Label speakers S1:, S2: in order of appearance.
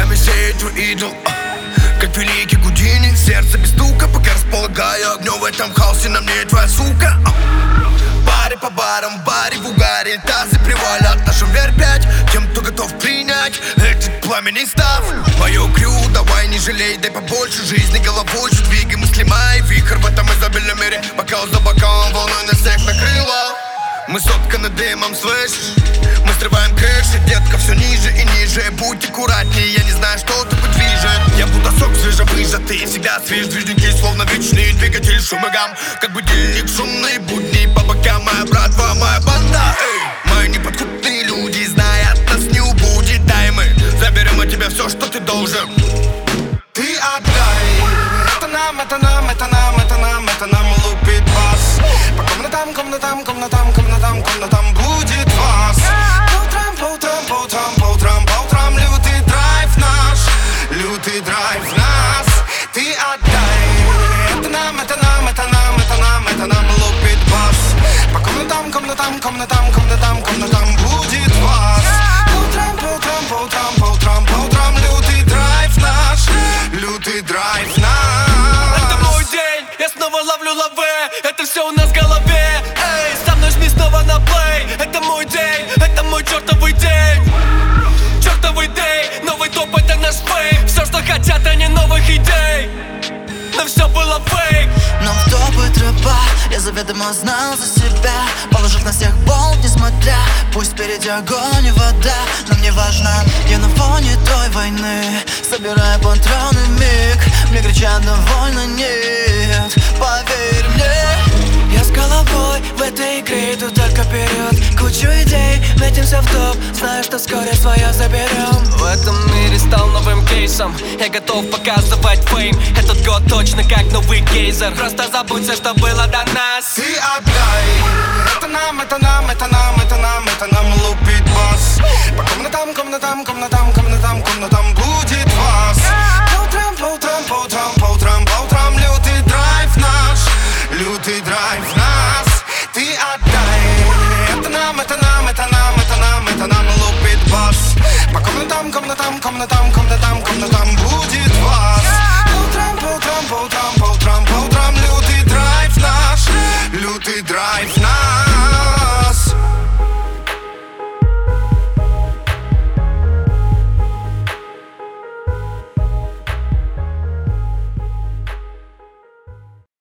S1: нами сеет твой идол, как великий Гудини. Сердце без стука, пока располагаю огнем в этом хаосе. На мне твоя сука. Баре по барам, в баре в угаре, тазы привалят нашим VR5 тем, кто готов принять этот пламенный став. Мое крю, давай не жалей, дай побольше жизни головой, чуть двигай мысли мои. Вихрь в этом изобильном мире, бокал за бокалом, волной на всех накрыло. Мы сотканы дымом, слышишь? Мы срываем крыши, детка, все ниже и ниже. Будь аккуратнее, я не знаю, что тобой движет. Я будто свежевыжатый, всегда свеж. Движники словно вечный двигатель шумогам, как будильник шумные будни. По бокам моя братва, моя банда. Эй, мои неподкупные люди, зная от нас не убудет. Дай мы заберем от тебя все, что ты должен.
S2: Ты отдай. Это нам, это нам, это нам, это нам, это нам лупит бас. По комнатам, комнатам, комнатам, комнатам, комнатам будет вас. По утрам, по утрам, по утрам, по утрам, по утрам лютый драйв наш, лютый драйв нас. Ты отдай. Это нам, это нам, это нам, это нам, это нам лупит бас. По комнатам, комнатам, комнатам, комнатам, комнатам будет вас. По утрам, по утрам, по утрам, по утрам, по утрам лютый драйв наш, лютый драйв нас.
S3: Это мой день, я снова ловлю лаве. Это все у нас в голове. Эй, со мной жми снова на плей. Это мой день, это мой чертовый день. Чертовый день, новый топ, это наш фейк. Все, что хотят, они новых идей. Но все было фейк.
S4: Но в топы тропа я заведомо знал за себя, положив на всех болт, несмотря. Пусть впереди огонь и вода, но мне важно, я на фоне той войны. Собирая патроны в миг, мне кричат довольно нет. Поверь мне, я с головой в этой игре иду только вперед. Кучу идей, метимся в топ, знаю, что вскоре свое заберем.
S3: В этом мире стал новым кейсом, я готов показывать фейм. Этот год точно как новый гейзер. Просто забудь все, что было до нас.
S2: Ты отдай. Это нам, это нам, это нам, это нам, это нам лупит бас. По комнатам, комнатам, комнатам, комнатам, комнатам будет вас. По утрам, по утрам, по утрам, по утрам, по утрам лютый драйв наш, лютый драйв нас. Ты отдай. Это нам, это нам, это нам, это нам, это нам лупит бас. По комнатам, комнатам, комнатам, комнатам.